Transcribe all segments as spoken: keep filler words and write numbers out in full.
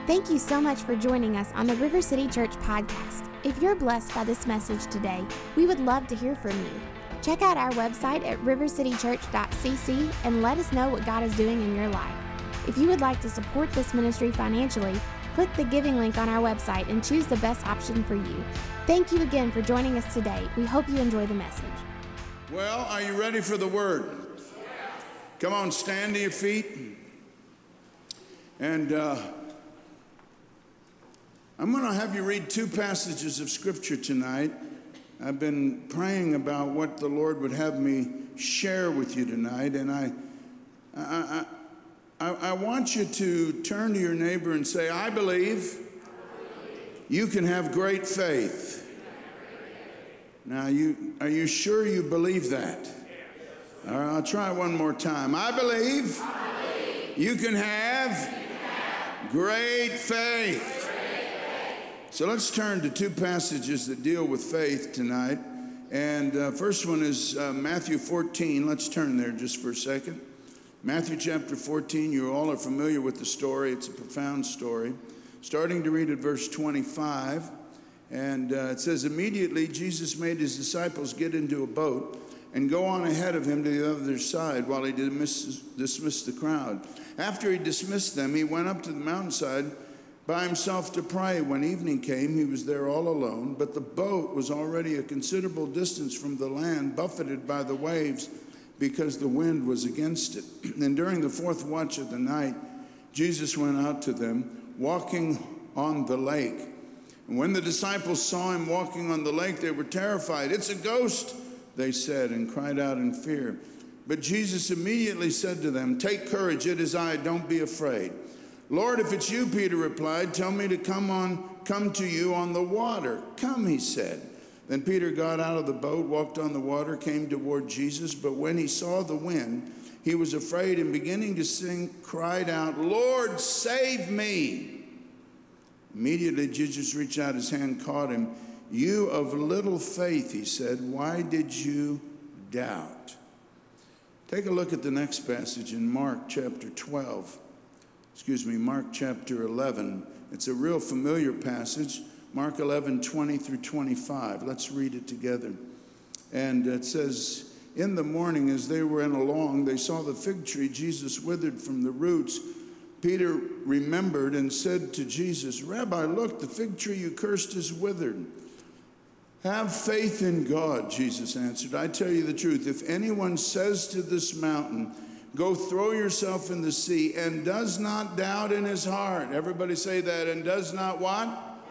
Thank you so much for joining us on the River City Church podcast. If you're blessed by this message today, we would love to hear from you. Check out our website at river city church dot c c and let us know what God is doing in your life. If you would like to support this ministry financially, click the giving link on our website and choose the best option for you. Thank you again for joining us today. We hope you enjoy the message. Well, are you ready for the word? Come on, stand to your feet. And uh, I'm going to have you read two passages of Scripture tonight. I've been praying about what the Lord would have me share with you tonight, and I, I, I, I want you to turn to your neighbor and say, I believe you can have great faith. Now, you are you sure you believe that? All right, I'll try one more time. I believe, you can have great faith. So let's turn to two passages that deal with faith tonight. And uh, first one is uh, Matthew fourteen. Let's turn there just for a second. Matthew chapter fourteen, you all are familiar with the story. It's a profound story. Starting to read at verse twenty-five. And uh, it says, immediately Jesus made his disciples get into a boat and go on ahead of him to the other side while he dismissed, dismissed the crowd. After he dismissed them, he went up to the mountainside by himself to pray. When evening came, he was there all alone, but the boat was already a considerable distance from the land, buffeted by the waves because the wind was against it. And during the fourth watch of the night, Jesus went out to them, walking on the lake. And when the disciples saw him walking on the lake, they were terrified. It's a ghost, they said, and cried out in fear. But Jesus immediately said to them, take courage, it is I, don't be afraid. Lord, if it's you, Peter replied, tell me to come on, come to you on the water. Come, he said. Then Peter got out of the boat, walked on the water, came toward Jesus. But when he saw the wind, he was afraid, and beginning to sink, cried out, Lord, save me. Immediately Jesus reached out his hand, caught him. You of little faith, he said, why did you doubt? Take a look at the next passage in Mark chapter twelve. Excuse me, Mark chapter eleven. It's a real familiar passage. Mark eleven, twenty through twenty-five. Let's read it together. And it says, in the morning as they went along, they saw the fig tree Jesus withered from the roots. Peter remembered and said to Jesus, Rabbi, look, the fig tree you cursed is withered. Have faith in God, Jesus answered. I tell you the truth, if anyone says to this mountain, go throw yourself in the sea, and does not doubt in his heart. Everybody say that, and does not what?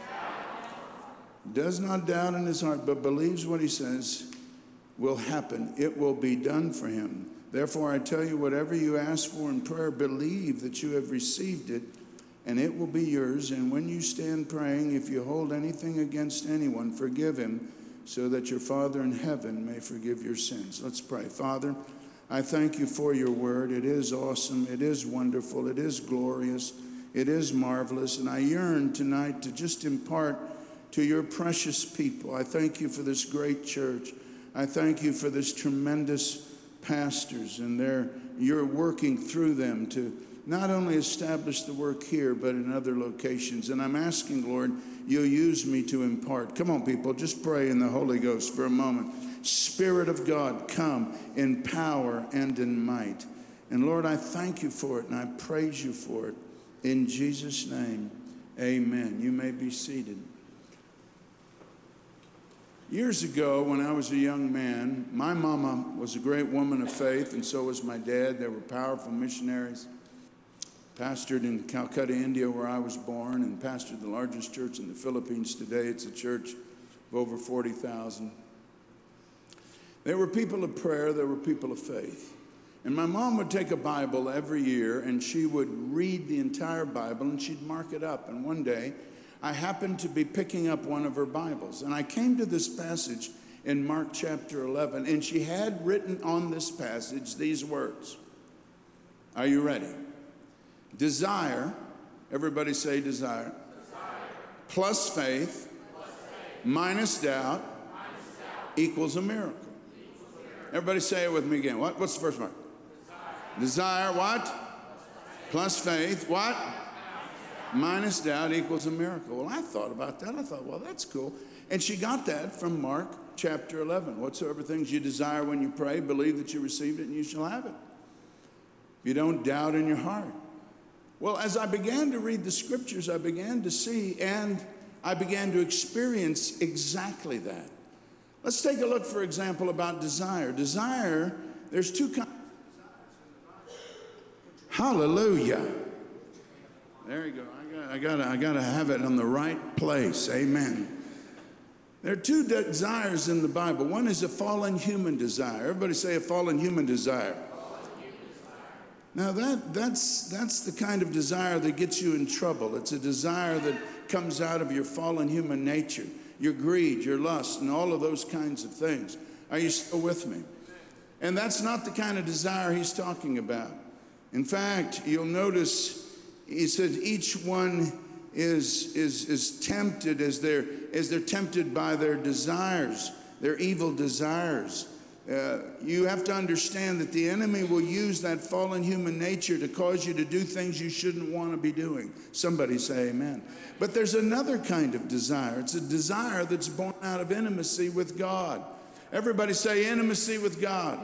Doubt. Does not doubt in his heart, but believes what he says will happen. It will be done for him. Therefore, I tell you, whatever you ask for in prayer, believe that you have received it, and it will be yours. And when you stand praying, if you hold anything against anyone, forgive him, so that your Father in heaven may forgive your sins. Let's pray. Father, I thank you for your word. It is awesome. It is wonderful. It is glorious. It is marvelous. And I yearn tonight to just impart to your precious people. I thank you for this great church. I thank you for this tremendous pastors, and they're, you're working through them to not only establish the work here, but in other locations. And I'm asking, Lord, you'll use me to impart. Come on, people, just pray in the Holy Ghost for a moment. Spirit of God, come in power and in might. And Lord, I thank you for it, and I praise you for it. In Jesus' name, amen. You may be seated. Years ago, when I was a young man, my mama was a great woman of faith, and so was my dad. They were powerful missionaries. Pastored in Calcutta, India, where I was born, and pastored the largest church in the Philippines today. It's a church of over forty thousand. They were people of prayer. They were people of faith. And my mom would take a Bible every year, and she would read the entire Bible, and she'd mark it up. And one day, I happened to be picking up one of her Bibles, and I came to this passage in Mark chapter eleven, and she had written on this passage these words. Are you ready? Desire, everybody say desire, desire. Plus faith, plus faith. Minus, doubt, minus doubt equals a miracle. Equals a miracle. Everybody say it with me again. What? What's the first part? Desire, desire what? Plus faith. Plus faith, what? minus doubt equals a miracle. Well, I thought about that. I thought, well, that's cool. And she got that from Mark chapter eleven. Whatsoever things you desire when you pray, believe that you received it and you shall have it. You don't doubt in your heart. Well, as I began to read the scriptures, I began to see and I began to experience exactly that. Let's take a look, for example, about desire. Desire, there's two kinds. Hallelujah. There you go. I got, I gotta, I gotta have it on the right place. Amen. There are two desires in the Bible. One is a fallen human desire. Everybody say a fallen human desire. Now that, that's, that's the kind of desire that gets you in trouble. It's a desire that comes out of your fallen human nature, your greed, your lust, and all of those kinds of things. Are you still with me? And that's not the kind of desire he's talking about. In fact, you'll notice he said each one is, is, is tempted as they're, as they're tempted by their desires, their evil desires. Uh, you have to understand that the enemy will use that fallen human nature to cause you to do things you shouldn't want to be doing. Somebody say amen. But there's another kind of desire. It's a desire that's born out of intimacy with God. Everybody say intimacy with God.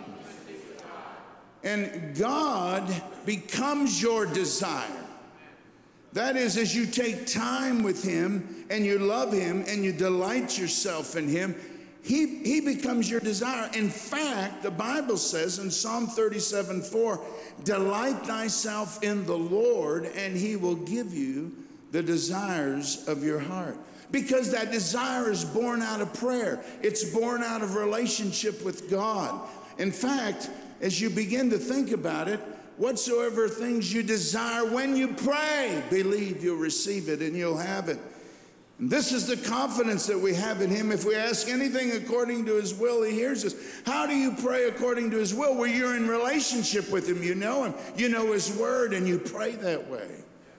And God becomes your desire. That is, as you take time with him and you love him and you delight yourself in him, he, he becomes your desire. In fact, the Bible says in Psalm thirty-seven four, delight thyself in the Lord and he will give you the desires of your heart. Because that desire is born out of prayer. It's born out of relationship with God. In fact, as you begin to think about it, whatsoever things you desire when you pray, believe you'll receive it and you'll have it. And this is the confidence that we have in him. If we ask anything according to his will, he hears us. How do you pray according to his will? Well, you're in relationship with him. You know him. You know his word, and you pray that way.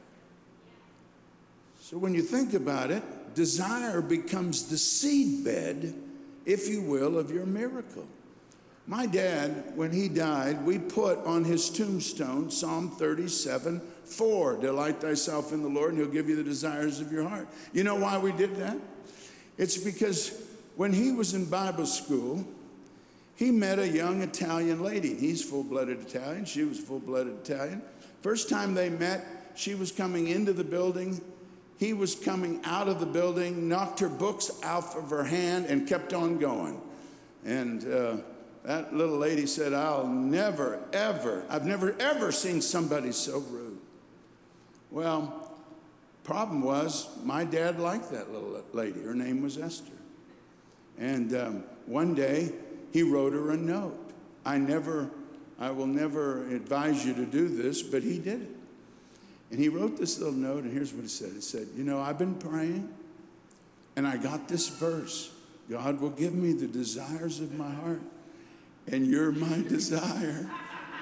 So when you think about it, desire becomes the seedbed, if you will, of your miracle. My dad, when he died, we put on his tombstone Psalm thirty-seven four, delight thyself in the Lord and he'll give you the desires of your heart. You know why we did that? It's because when he was in Bible school, he met a young Italian lady. He's full-blooded Italian. She was full-blooded Italian. First time they met, she was coming into the building. He was coming out of the building, knocked her books out of her hand and kept on going. And uh, that little lady said, I'll never, ever, I've never, ever seen somebody so rude. Well, problem was, my dad liked that little lady. Her name was Esther. And um, one day, he wrote her a note. I never, I will never advise you to do this, but he did it. And he wrote this little note, and here's what he said. He said, you know, I've been praying, and I got this verse. God will give me the desires of my heart, and you're my desire.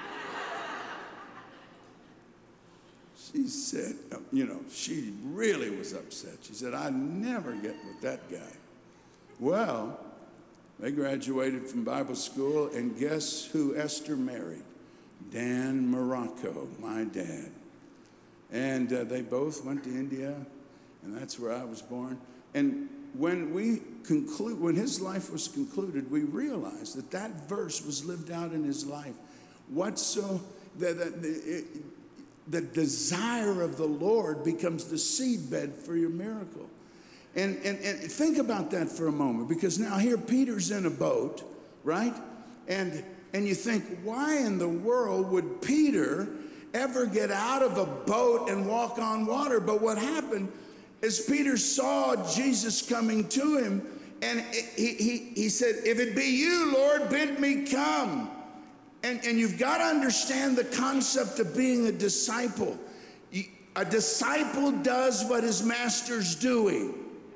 She said, you know, she really was upset. She said, I never get with that guy. Well, they graduated from Bible school, and guess who Esther married? Dan Morocco, my dad. And uh, they both went to India, and that's where I was born. And when we conclude, when his life was concluded, we realized that that verse was lived out in his life. What so that the, the, the desire of the Lord becomes the seedbed for your miracle. And, and and think about that for a moment, because now here Peter's in a boat, right? And and you think, why in the world would Peter ever get out of a boat and walk on water? But what happened is Peter saw Jesus coming to him, and he, he, he said, if it be you, Lord, bid me come. And, and you've got to understand the concept of being a disciple. A disciple does what his master's doing.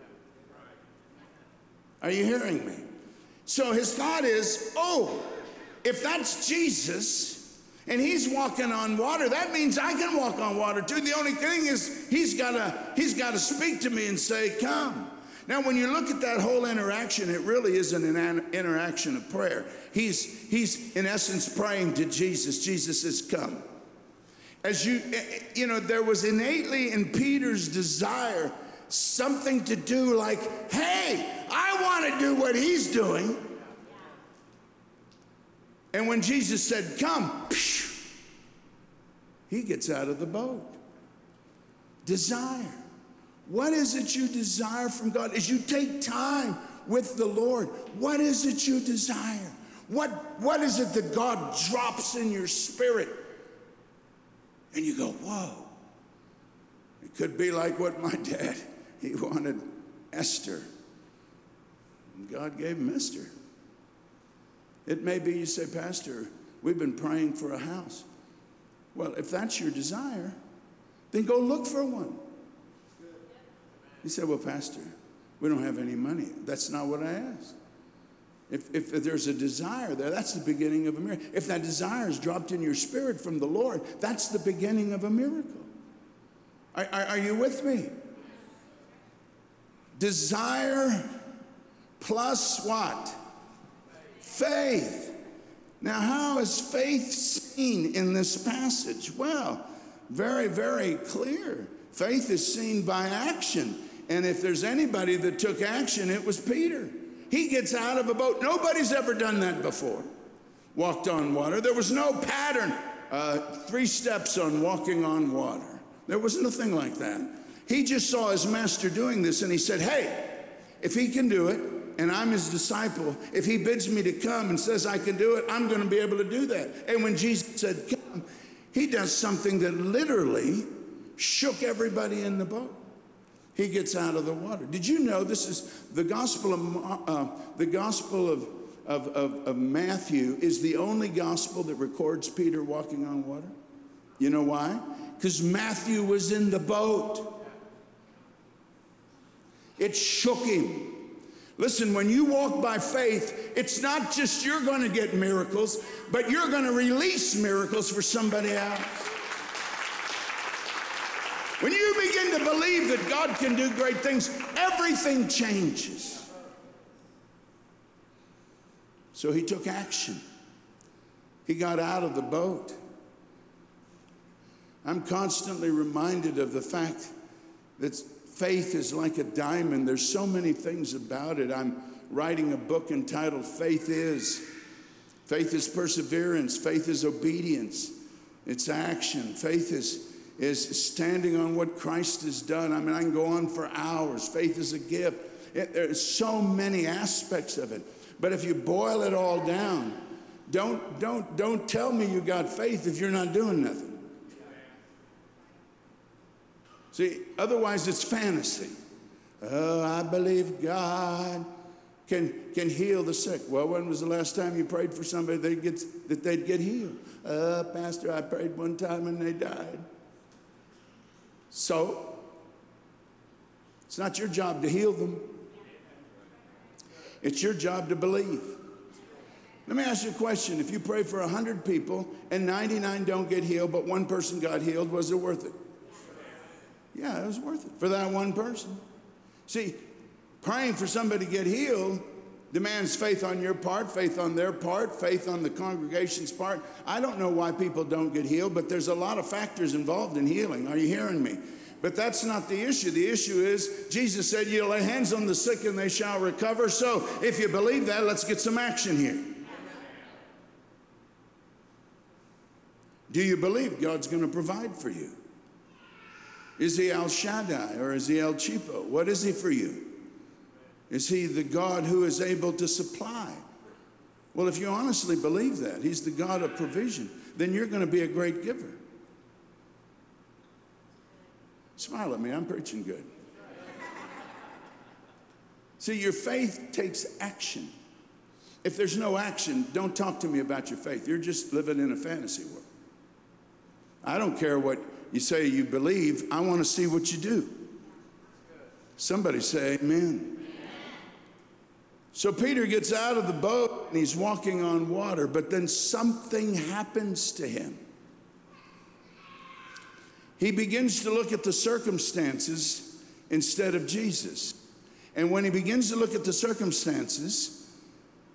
Are you hearing me? So his thought is, oh, if that's Jesus and he's walking on water, that means I can walk on water too. The only thing is he's got to he's got to speak to me and say, come. Now, when you look at that whole interaction, it really isn't an interaction of prayer. He's, he's in essence praying to Jesus. Jesus says, come. As you, you know, there was innately in Peter's desire something to do like, hey, I want to do what he's doing. And when Jesus said, come, he gets out of the boat. Desire. What is it you desire from God? As you take time with the Lord, what is it you desire? What, what is it that God drops in your spirit? And you go, whoa. It could be like what my dad, he wanted Esther. And God gave him Esther. It may be you say, Pastor, we've been praying for a house. Well, if that's your desire, then go look for one. You say, well, Pastor, we don't have any money. That's not what I asked. If, if there's a desire there, that's the beginning of a miracle. If that desire is dropped in your spirit from the Lord, that's the beginning of a miracle. Are, are, are you with me? Desire plus what? Faith. Now, how is faith seen in this passage? Well, very, very clear. Faith is seen by action. And if there's anybody that took action, it was Peter. He gets out of a boat. Nobody's ever done that before. Walked on water. There was no pattern. Uh, three steps on walking on water. There was nothing like that. He just saw his master doing this and he said, hey, if he can do it, and I'm his disciple, if he bids me to come and says I can do it, I'm going to be able to do that. And when Jesus said come, he does something that literally shook everybody in the boat. He gets out of the water. Did you know this is the gospel of uh, the gospel of, of, of, of Matthew is the only gospel that records Peter walking on water? You know why? Because Matthew was in the boat. It shook him. Listen, when you walk by faith, it's not just you're going to get miracles, but you're going to release miracles for somebody else. When you begin to believe that God can do great things, everything changes. So he took action. He got out of the boat. I'm constantly reminded of the fact that faith is like a diamond. There's so many things about it. I'm writing a book entitled Faith Is. Faith is perseverance. Faith is obedience. It's action. Faith is is standing on what Christ has done. I mean, I can go on for hours. Faith is a gift. It, there's so many aspects of it. But if you boil it all down, don't, don't, don't tell me you got faith if you're not doing nothing. See, otherwise it's fantasy. Oh, I believe God can, can heal the sick. Well, when was the last time you prayed for somebody that, gets, that they'd get healed? Uh, Pastor, I prayed one time and they died. So, it's not your job to heal them. It's your job to believe. Let me ask you a question. If you pray for one hundred people and ninety-nine don't get healed, but one person got healed, was it worth it? Yeah, it was worth it for that one person. See, praying for somebody to get healed demands faith on your part, faith on their part, faith on the congregation's part. I don't know why people don't get healed, but there's a lot of factors involved in healing. Are you hearing me? But that's not the issue. The issue is Jesus said, you lay hands on the sick and they shall recover. So if you believe that, let's get some action here. Do you believe God's going to provide for you? Is he El Shaddai or is he El Cheapo? What is he for you? Is he the God who is able to supply? Well, if you honestly believe that, he's the God of provision, then you're going to be a great giver. Smile at me, I'm preaching good. See, your faith takes action. If there's no action, don't talk to me about your faith. You're just living in a fantasy world. I don't care what you say you believe. I want to see what you do. Somebody say amen. So Peter gets out of the boat and he's walking on water, but then something happens to him. He begins to look at the circumstances instead of Jesus. And when he begins to look at the circumstances,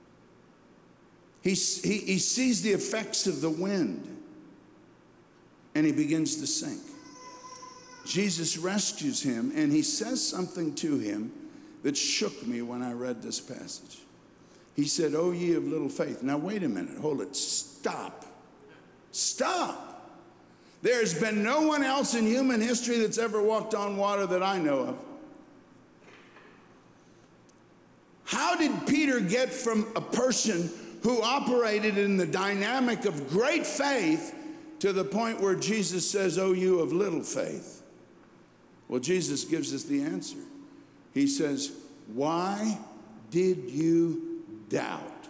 he, he, he sees the effects of the wind. and he begins to sink. Jesus rescues him, and he says something to him that shook me when I read this passage. He said, "O ye of little faith." Now, wait a minute. Hold it. Stop. Stop. There's been no one else in human history that's ever walked on water that I know of. How did Peter get from a person who operated in the dynamic of great faith to the point where Jesus says, "O you of little faith"? Well, Jesus gives us the answer. He says, "Why did you doubt?"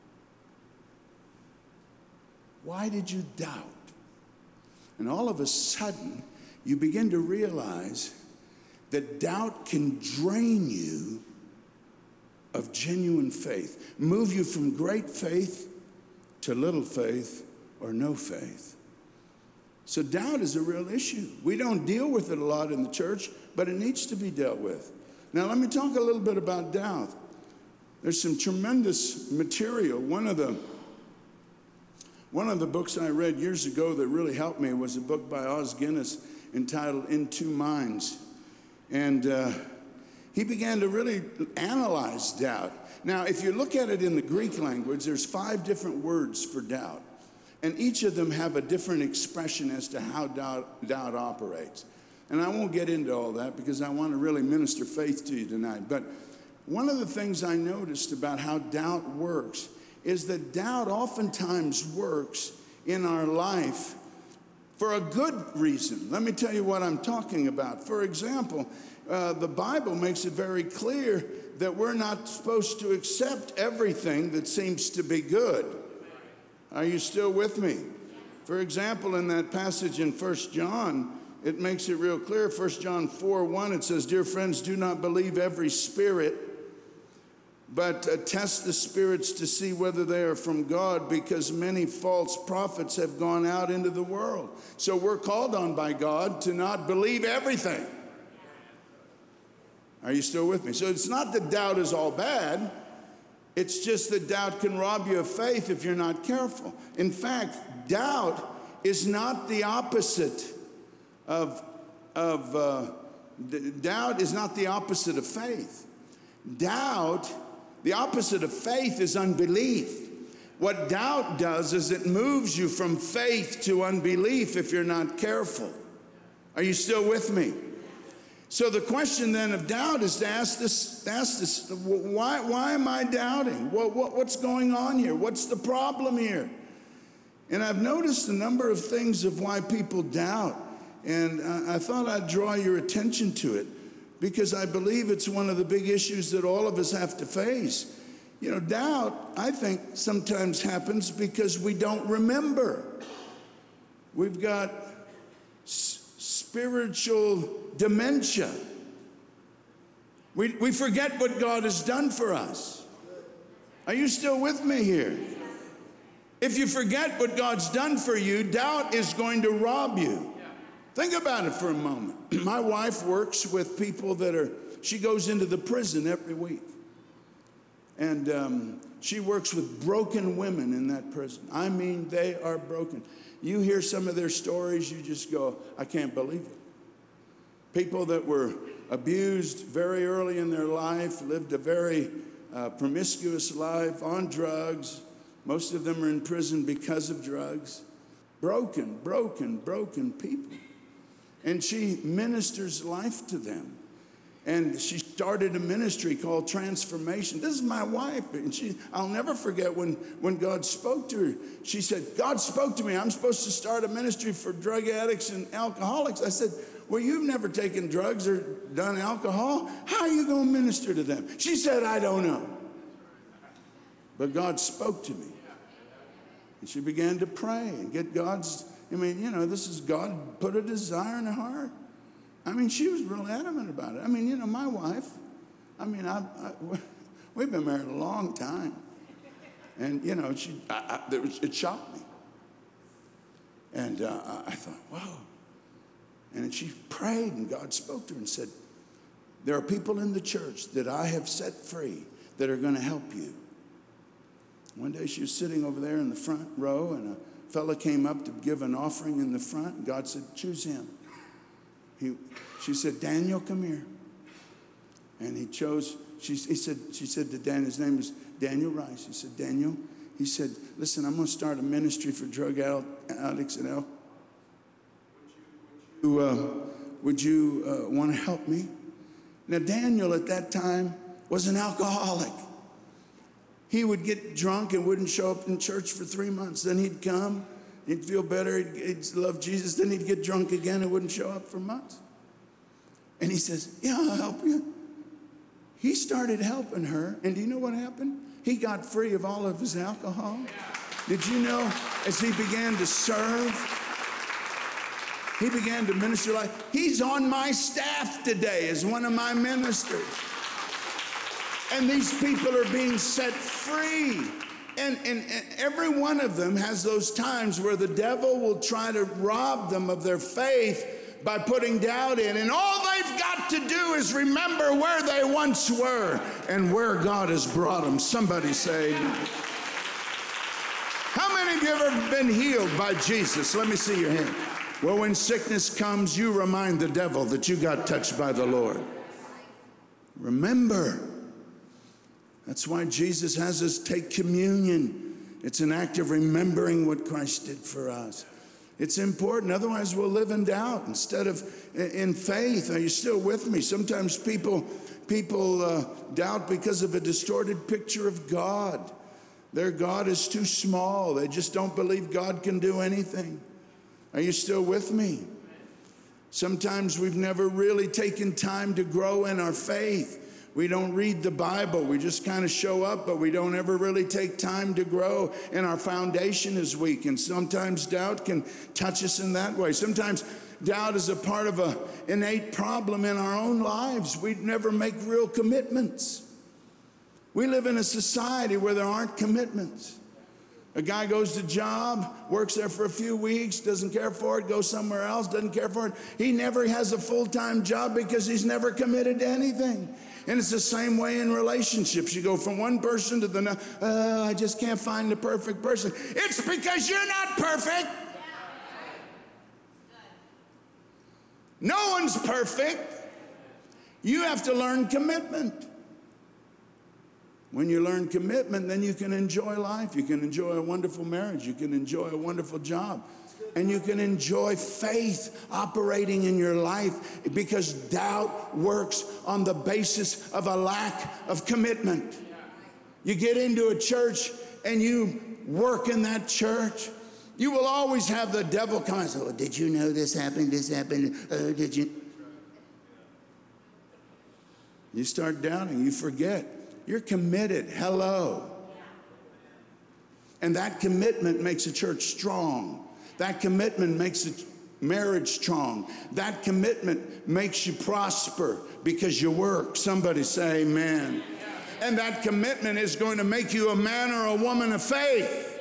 Why did you doubt? And all of a sudden, you begin to realize that doubt can drain you of genuine faith, move you from great faith to little faith or no faith. So doubt is a real issue. We don't deal with it a lot in the church, but it needs to be dealt with. Now, let me talk a little bit about doubt. There's some tremendous material. One of the One of the books I read years ago that really helped me was a book by Os Guinness entitled In Two Minds. And uh, he began to really analyze doubt. Now, if you look at it in the Greek language, there's five different words for doubt. And each of them have a different expression as to how doubt, doubt operates. And I won't get into all that because I want to really minister faith to you tonight. But one of the things I noticed about how doubt works is that doubt oftentimes works in our life for a good reason. Let me tell you what I'm talking about. For example, uh, the Bible makes it very clear that we're not supposed to accept everything that seems to be good. Are you still with me? For example, in that passage in First John, it makes it real clear. First John four one, it says, "Dear friends, do not believe every spirit, but uh, test the spirits to see whether they are from God, because many false prophets have gone out into the world." So we're called on by God to not believe everything. Are you still with me? So it's not that doubt is all bad. It's just that doubt can rob you of faith if you're not careful. In fact, doubt is not the opposite of, of uh, d- doubt is not the opposite of faith. Doubt The opposite of faith is unbelief. What doubt does is it moves you from faith to unbelief if you're not careful. Are you still with me? So the question then of doubt is to ask this, ask this why, why am I doubting? What, what, what's going on here? What's the problem here? And I've noticed a number of things of why people doubt. And I, I thought I'd draw your attention to it, because I believe it's one of the big issues that all of us have to face. You know, doubt, I think, sometimes happens because we don't remember. We've got s- spiritual dementia. We, we forget what God has done for us. Are you still with me here? If you forget what God's done for you, doubt is going to rob you. Think about it for a moment. My wife works with people that are, she goes into the prison every week. And um, she works with broken women in that prison. I mean, they are broken. You hear some of their stories, you just go, I can't believe it. People that were abused very early in their life, lived a very uh, promiscuous life, on drugs. Most of them are in prison because of drugs. Broken, broken, broken people. And she ministers life to them. And she started a ministry called Transformation. This is my wife. And she, I'll never forget when, when God spoke to her. She said, God spoke to me. I'm supposed to start a ministry for drug addicts and alcoholics. I said, well, you've never taken drugs or done alcohol. How are you going to minister to them? She said, I don't know. But God spoke to me. And she began to pray and get God's, I mean, you know, this is God put a desire in her heart. I mean, she was real adamant about it. I mean, you know, my wife, I mean, I, I, we've been married a long time. And, you know, she, I, I, it shocked me. And uh, I thought, whoa. And she prayed, and God spoke to her and said, there are people in the church that I have set free that are going to help you. One day she was sitting over there in the front row, and fella came up to give an offering in the front. God said, choose him. He, she said, Daniel, come here. And he chose, she, he said, she said to Dan, his name is Daniel Rice. He said, Daniel, he said, listen, I'm going to start a ministry for drug addicts and alcohol. Would you, uh, would you uh, want to help me? Now, Daniel at that time was an alcoholic. He would get drunk and wouldn't show up in church for three months. Then he'd come, he'd feel better, he'd, he'd love Jesus. Then he'd get drunk again and wouldn't show up for months. And he says, yeah, I'll help you. He started helping her, and do you know what happened? He got free of all of his alcohol. Did you know, as he began to serve, he began to minister like, he's on my staff today as one of my ministers. And these people are being set free. And, and, and every one of them has those times where the devil will try to rob them of their faith by putting doubt in. And all they've got to do is remember where they once were and where God has brought them. Somebody say, how many of you have ever been healed by Jesus? Let me see your hand. Well, when sickness comes, you remind the devil that you got touched by the Lord. Remember. That's why Jesus has us take communion. It's an act of remembering what Christ did for us. It's important, otherwise we'll live in doubt instead of in faith. Are you still with me? Sometimes people, people uh, doubt because of a distorted picture of God. Their God is too small. They just don't believe God can do anything. Are you still with me? Sometimes we've never really taken time to grow in our faith. We don't read the Bible. We just kind of show up, but we don't ever really take time to grow, and our foundation is weak. And sometimes doubt can touch us in that way. Sometimes doubt is a part of an innate problem in our own lives. We never make real commitments. We live in a society where there aren't commitments. A guy goes to job, works there for a few weeks, doesn't care for it, goes somewhere else, doesn't care for it. He never has a full-time job because he's never committed to anything. And it's the same way in relationships. You go from one person to the next. Oh, I just can't find the perfect person. It's because you're not perfect. No one's perfect. You have to learn commitment. When you learn commitment, then you can enjoy life. You can enjoy a wonderful marriage. You can enjoy a wonderful job. And you can enjoy faith operating in your life, because doubt works on the basis of a lack of commitment. You get into a church and you work in that church, you will always have the devil come and say, oh, did you know this happened, this happened, uh, did you? You start doubting, you forget. You're committed. Hello. And that commitment makes a church strong. That commitment makes a marriage strong. That commitment makes you prosper because you work. Somebody say amen. And that commitment is going to make you a man or a woman of faith.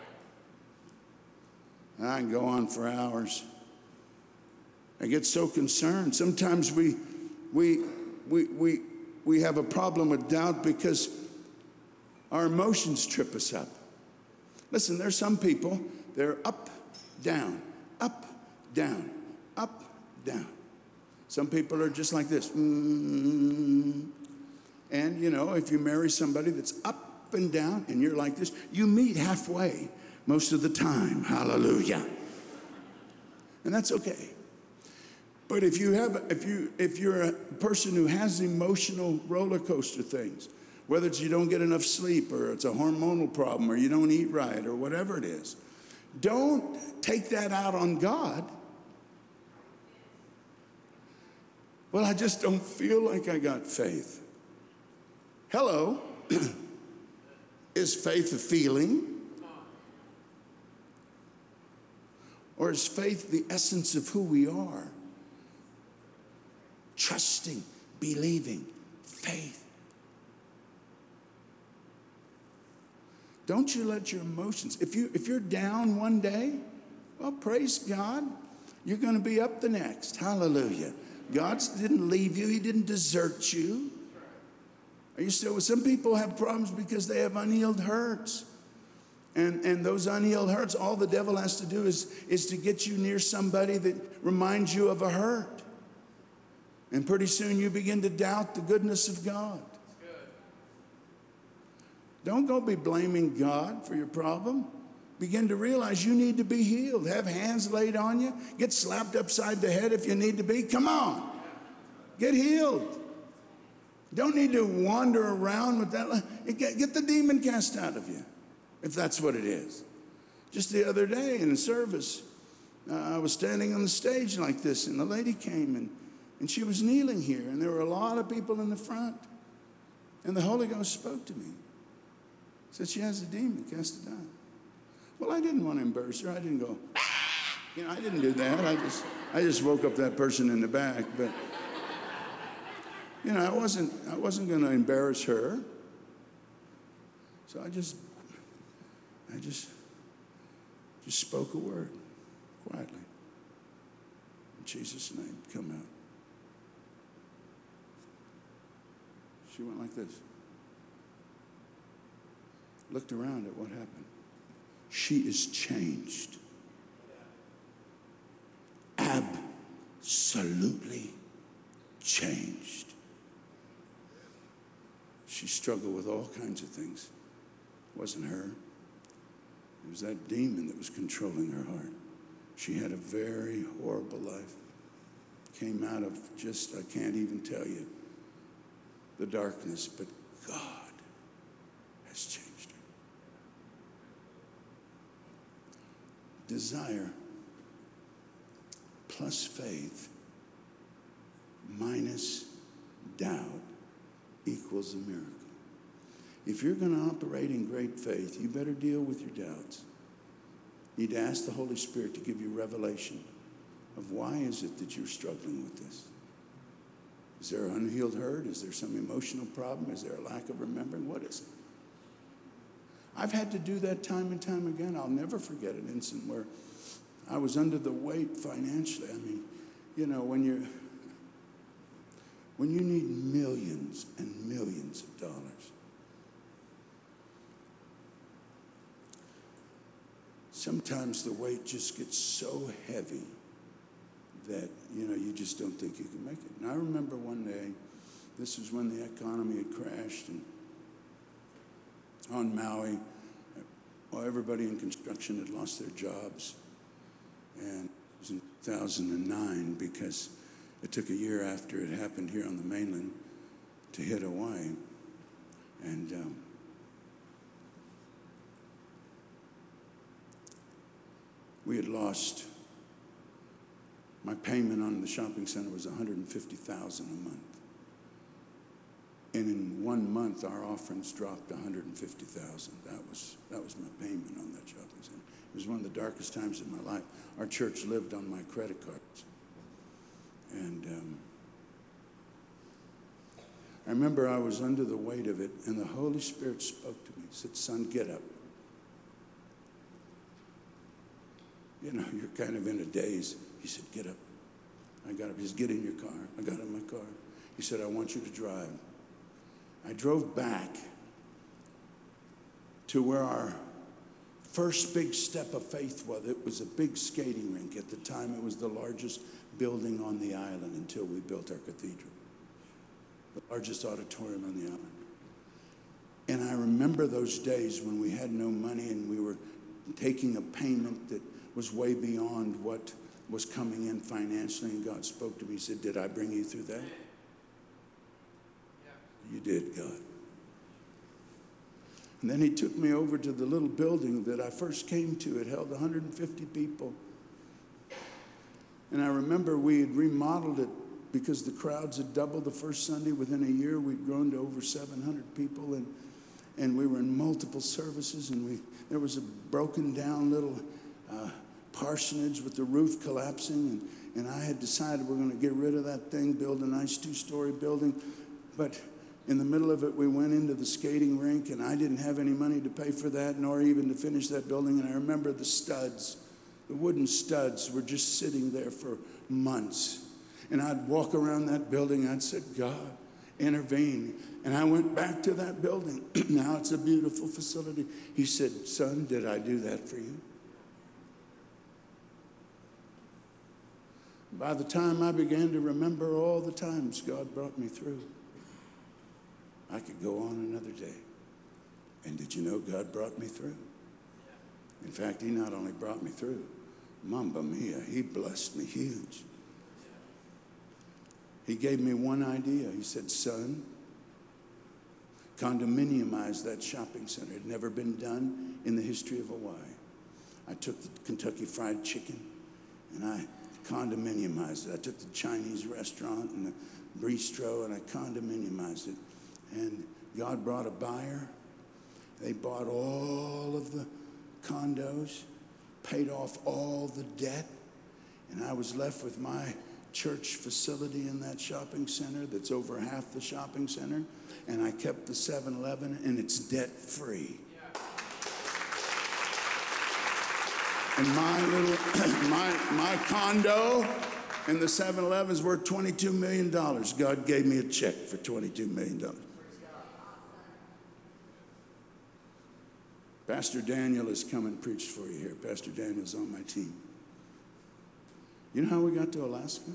I can go on for hours. I get so concerned. Sometimes we, we, we, we, we have a problem with doubt because our emotions trip us up. Listen, there's some people, they're up, down, up, down, up, down. Some people are just like this. Mm-hmm. And, you know, if you marry somebody that's up and down and you're like this, you meet halfway most of the time. Hallelujah. And that's okay. But if you have, if you, if you're a person who has emotional roller coaster things, whether it's you don't get enough sleep or it's a hormonal problem or you don't eat right or whatever it is, don't take that out on God. Well, I just don't feel like I got faith. Hello. Is faith a feeling? Or is faith the essence of who we are? Trusting, believing, faith. Don't you let your emotions, if you if you're down one day, well, praise God, you're going to be up the next. Hallelujah. God didn't leave you. He didn't desert you. Are you still? Some people have problems because they have unhealed hurts. And, and those unhealed hurts, all the devil has to do is, is to get you near somebody that reminds you of a hurt. And pretty soon you begin to doubt the goodness of God. Don't go be blaming God for your problem. Begin to realize you need to be healed. Have hands laid on you. Get slapped upside the head if you need to be. Come on. Get healed. Don't need to wander around with that. Get, get the demon cast out of you, if that's what it is. Just the other day in a service, uh, I was standing on the stage like this, and the lady came, and, and she was kneeling here, and there were a lot of people in the front. And the Holy Ghost spoke to me. Said, she has a demon, cast it out. Well, I didn't want to embarrass her. I didn't go, ah! You know, I didn't do that. I just, I just woke up that person in the back. But, you know, I wasn't, I wasn't going to embarrass her. So I just, I just, just spoke a word quietly. In Jesus' name, come out. She went like this. Looked around at what happened. She is changed. Absolutely changed. She struggled with all kinds of things. It wasn't her. It was that demon that was controlling her heart. She had a very horrible life. Came out of just, I can't even tell you, the darkness, but God has changed her. Desire plus faith minus doubt equals a miracle. If you're going to operate in great faith, you better deal with your doubts. You need to ask the Holy Spirit to give you revelation of why is it that you're struggling with this. Is there an unhealed hurt? Is there some emotional problem? Is there a lack of remembering? What is it? I've had to do that time and time again. I'll never forget an incident where I was under the weight financially. I mean, you know, when you're, when you need millions and millions of dollars, sometimes the weight just gets so heavy that, you know, you just don't think you can make it. And I remember one day, this was when the economy had crashed, and on Maui, well, everybody in construction had lost their jobs. And it was in two thousand nine, because it took a year after it happened here on the mainland to hit Hawaii. And um, we had lost, my payment on the shopping center was one hundred fifty thousand dollars a month. And in one month, our offerings dropped one hundred fifty thousand dollars. That was, that was my payment on that shopping center. It was one of the darkest times of my life. Our church lived on my credit cards. And um, I remember I was under the weight of it, and the Holy Spirit spoke to me. He said, son, get up. You know, you're kind of in a daze. He said, get up. I got up. He said, get in your car. I got in my car. He said, I want you to drive. I drove back to where our first big step of faith was. It was a big skating rink. At the time, it was the largest building on the island until we built our cathedral. The largest auditorium on the island. And I remember those days when we had no money and we were taking a payment that was way beyond what was coming in financially, and God spoke to me. He said, did I bring you through that? You did, God. And then he took me over to the little building that I first came to. It held one hundred fifty people. And I remember we had remodeled it because the crowds had doubled the first Sunday. Within a year, we'd grown to over seven hundred people. And, and we were in multiple services. And we there was a broken down little uh, parsonage with the roof collapsing. And, and I had decided we're going to get rid of that thing, build a nice two-story building. But in the middle of it, we went into the skating rink, and I didn't have any money to pay for that, nor even to finish that building. And I remember the studs, the wooden studs were just sitting there for months. And I'd walk around that building, I'd say, God, intervene. And I went back to that building. Now it's a beautiful facility. He said, son, did I do that for you? By the time I began to remember all the times God brought me through, I could go on another day. And did you know God brought me through? In fact, he not only brought me through, Mamma Mia, he blessed me huge. He gave me one idea. He said, son, condominiumize that shopping center. It had never been done in the history of Hawaii. I took the Kentucky Fried Chicken and I condominiumized it. I took the Chinese restaurant and the bistro and I condominiumized it. And God brought a buyer. They bought all of the condos, paid off all the debt, and I was left with my church facility in that shopping center that's over half the shopping center, and I kept the seven eleven, and it's debt-free. And my little, my, my condo and the seven eleven is worth twenty-two million dollars. God gave me a check for twenty-two million dollars. Pastor Daniel has come and preached for you here. Pastor Daniel's on my team. You know how we got to Alaska?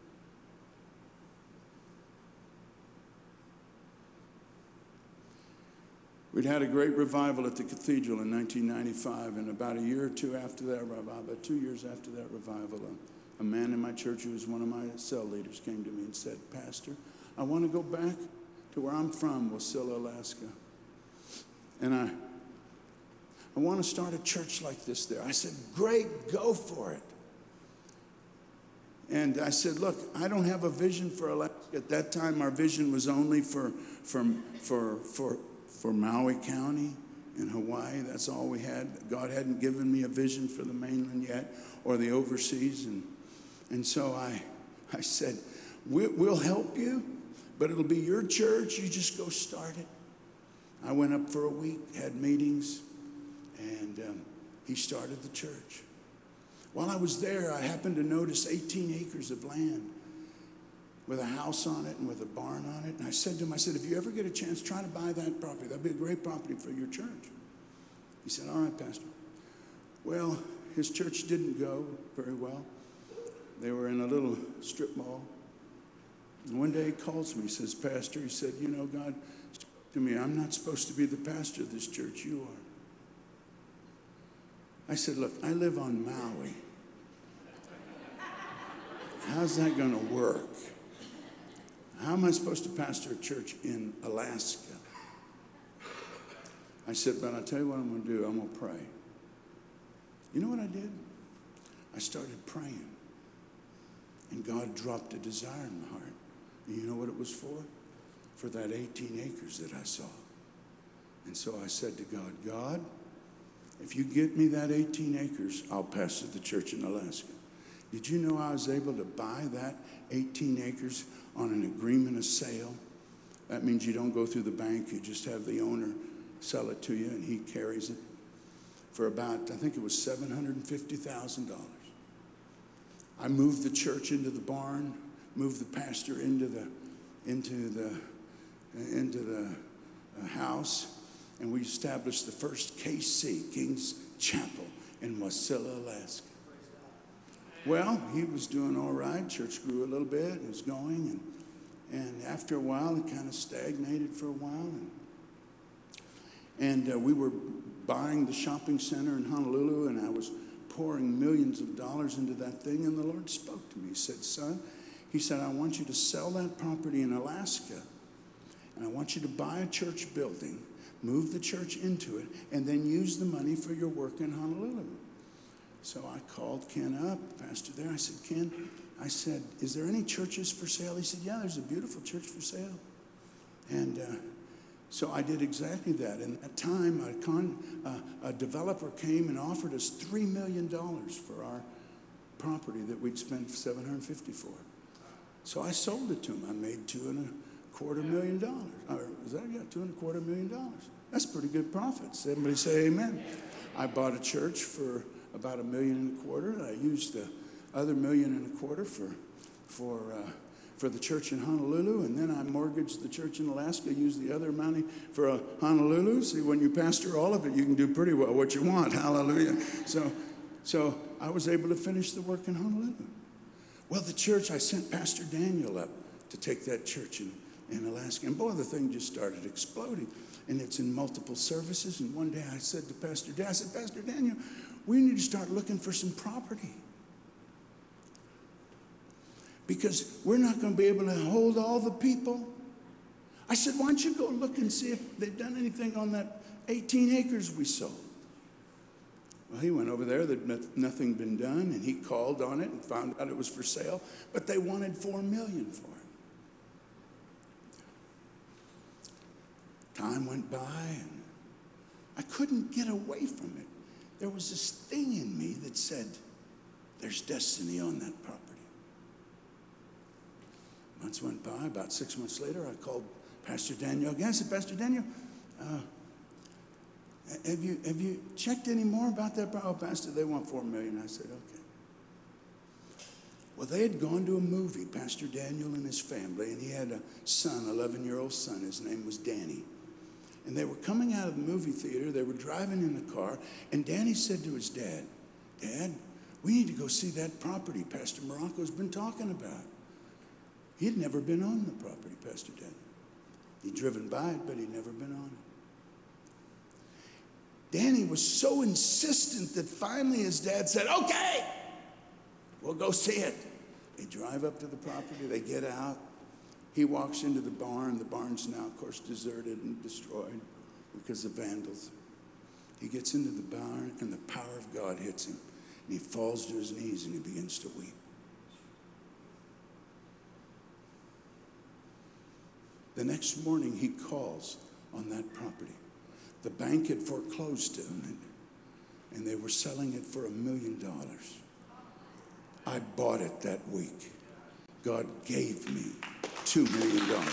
We'd had a great revival at the cathedral in nineteen ninety-five, and about a year or two after that revival, about two years after that revival, a, a man in my church who was one of my cell leaders came to me and said, Pastor, I want to go back to where I'm from, Wasilla, Alaska. And I, I want to start a church like this there. I said, great, go for it. And I said, look, I don't have a vision for Alaska. At that time, our vision was only for, for, for, for, for Maui County in Hawaii. That's all we had. God hadn't given me a vision for the mainland yet or the overseas. And, and so I, I said, we, we'll help you, but it'll be your church. You just go start it. I went up for a week, had meetings, and um, he started the church. While I was there, I happened to notice eighteen acres of land with a house on it and with a barn on it. And I said to him, I said, if you ever get a chance, try to buy that property. That'd be a great property for your church. He said, all right, Pastor. Well, his church didn't go very well. They were in a little strip mall. And one day he calls me, he says, Pastor, he said, you know, God spoke to me, I'm not supposed to be the pastor of this church, you are. I said, look, I live on Maui. How's that going to work? How am I supposed to pastor a church in Alaska? I said, but I'll tell you what I'm going to do. I'm going to pray. You know what I did? I started praying. And God dropped a desire in my heart. And you know what it was for? For that eighteen acres that I saw. And so I said to God, God, if you get me that eighteen acres, I'll pastor the church in Alaska. Did you know I was able to buy that eighteen acres on an agreement of sale? That means you don't go through the bank. You just have the owner sell it to you, and he carries it for about, I think it was seven hundred fifty thousand dollars. I moved the church into the barn, moved the pastor into the, into the, into the house, and we established the first K C, King's Chapel, in Wasilla, Alaska. Well, he was doing all right. Church grew a little bit. It was going. And, and after a while, it kind of stagnated for a while. And, and uh, we were buying the shopping center in Honolulu, and I was pouring millions of dollars into that thing. And the Lord spoke to me. He said, son, he said, I want you to sell that property in Alaska, and I want you to buy a church building, move the church into it, and then use the money for your work in Honolulu. So I called Ken up, pastor there. I said, Ken, I said, is there any churches for sale? He said, yeah, there's a beautiful church for sale. And uh, so I did exactly that. And at that time, a, con, uh, a developer came and offered us three million dollars for our property that we'd spent seven hundred fifty thousand dollars for. So I sold it to him. I made two and a quarter million dollars. Or was that, yeah, two and a quarter million dollars. That's pretty good profit. Somebody say amen. I bought a church for about a million and a quarter. I used the other million and a quarter for, for uh, for the church in Honolulu, and then I mortgaged the church in Alaska, used the other money for uh, Honolulu. See, when you pastor all of it, you can do pretty well what you want. Hallelujah. So, so I was able to finish the work in Honolulu. Well, the church, I sent Pastor Daniel up to take that church in, in Alaska. And boy, the thing just started exploding. And it's in multiple services. And one day I said to Pastor Daniel, I said, Pastor Daniel, we need to start looking for some property. Because we're not going to be able to hold all the people. I said, why don't you go look and see if they've done anything on that eighteen acres we sold? Well, he went over there, there'd nothing been done, and he called on it and found out it was for sale, but they wanted four million dollars for it. Time went by, and I couldn't get away from it. There was this thing in me that said, there's destiny on that property. Months went by. About six months later, I called Pastor Daniel again. I said, Pastor Daniel, uh, have you have you checked any more about that? Oh, Pastor, they want four million dollars. I said, okay. Well, they had gone to a movie, Pastor Daniel and his family, and he had a son, eleven-year-old son. His name was Danny. And they were coming out of the movie theater. They were driving in the car, and Danny said to his dad, Dad, we need to go see that property Pastor Morocco's been talking about. He'd never been on the property, Pastor Daniel. He'd driven by it, but he'd never been on it. Danny was so insistent that finally his dad said, okay, we'll go see it. They drive up to the property. They get out. He walks into the barn. The barn's now, of course, deserted and destroyed because of vandals. He gets into the barn, and the power of God hits him. And he falls to his knees, and he begins to weep. The next morning, he calls on that property. The bank had foreclosed on it, and they were selling it for a million dollars. I bought it that week. God gave me two million dollars.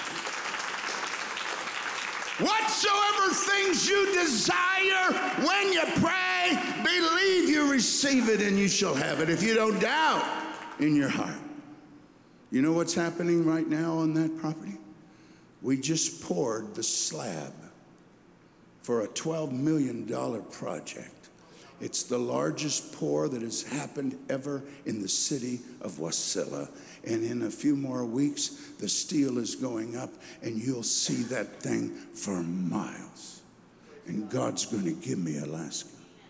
Whatsoever things you desire when you pray, believe you receive it and you shall have it. If you don't doubt in your heart. You know what's happening right now on that property? We just poured the slab for a twelve million dollars project. It's the largest pour that has happened ever in the city of Wasilla. And in a few more weeks, the steel is going up, and you'll see that thing for miles. And God's going to give me Alaska.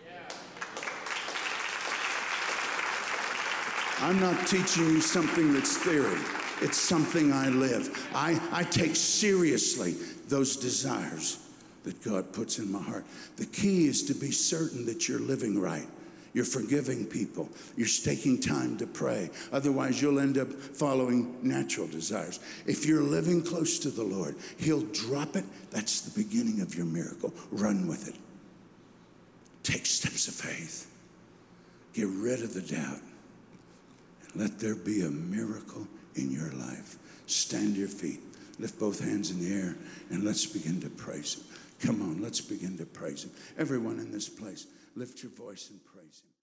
I'm not teaching you something that's theory. It's something I live. I, I take seriously those desires that God puts in my heart. The key is to be certain that you're living right. You're forgiving people. You're taking time to pray. Otherwise, you'll end up following natural desires. If you're living close to the Lord, He'll drop it. That's the beginning of your miracle. Run with it. Take steps of faith. Get rid of the doubt. And let there be a miracle in your life. Stand to your feet. Lift both hands in the air, and let's begin to praise Him. Come on, let's begin to praise Him. Everyone in this place, lift your voice and praise Him.